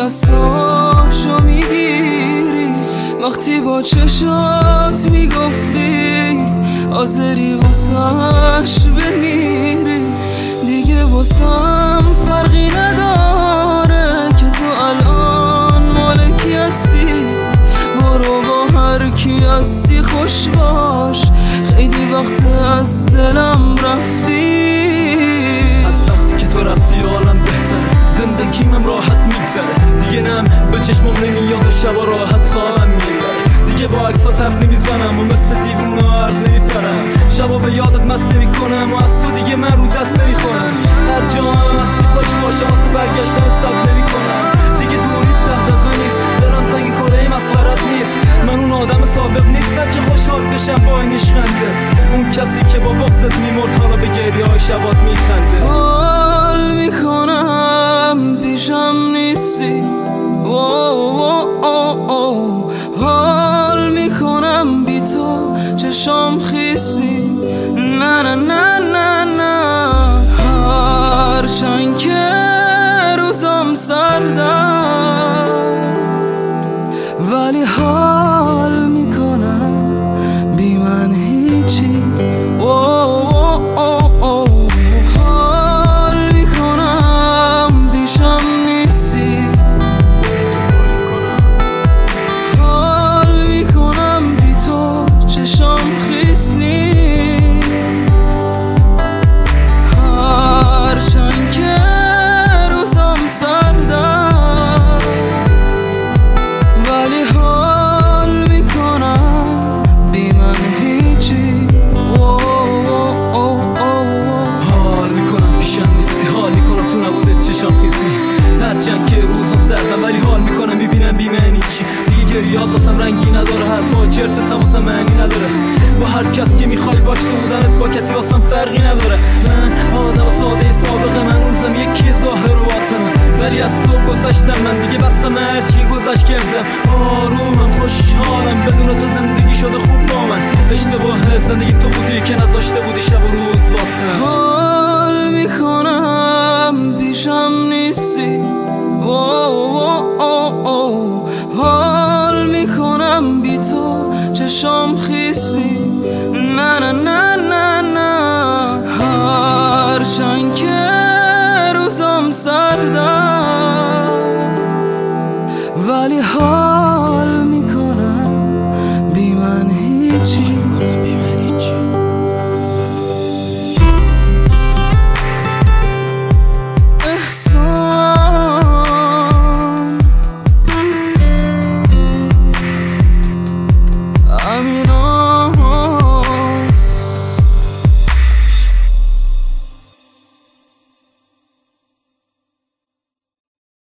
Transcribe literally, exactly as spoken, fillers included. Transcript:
دستاشو میگیری، وقتی با چشات میگفتی حاضری واسش بمیری. دیگه واسم فرقی نداره که تو الان مال کی هستی، برو با هر کی هستی خوش باش، خیلی وقت از دلم رفتی. از وقتی که تو رفتی حالم بهتره، زندگیم راحت میگذره، دیگه نم به چشمم نمیاد و شبا راحت خوابم میبره. دیگه با عکسات حرف نمیزنم و مثل دیوونا عرض نمیپرم، شبا به یادت مست نمیکنم و از تو دیگه من رو دست نمیخورم. هر جا هم هستی خوش باشه، واسه برگشتن سب نمیکنم. دیگه دوری دغدغه نیست، دلم تنگ خوره مسخرت نیست. من اون آدم سابق نیستم که خوشحال بشم با این عشقندت، اون کسی که با بغضت میمرد حالا به گریه های شبات میخنده. حال میکنم پیشم نیستی، حال میکنم بی تو چشام خیستی. نه نه نه نه نه، هرچند که روزم سردم ولی حال میکنم بی من هیچی. حال میکنم پیشم نیستی، حال میکنم بی تو چشام خیستی. هرچند که روزم سردم ولی حال میکنم بی من هیچی. حال میکنم پیشم نیستی، حال میکنم تو نبوده چشام خیستی. هرچند که روزم سردم ولی حال میکنم میبینم بی معنی چی. دیگه گریات واسم رنگی نداره، حرفا چرتت هم واسم معنی نداره. با هر کس که میخوای باش تو بودنت با کسی واسم فرقی نداره. من آدم ساده سابقه، من روزم یکی ظاهر و باطنم، ولی از تو گذشتم. من دیگه بستم هرچی گذشت کردم، آرومم خوشحالم، بدون تو زندگی شده خوب با من. اشتباه زندگی تو بودی که نذاشته بودی شب و روز واسم. حال میکنم پیشم نیستی، حال میکنم بی تو چشام خیستی. نه نه نه نه نه، هرچند که روزم سردم